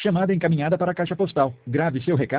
Chamada encaminhada para a caixa postal. Grave seu recado.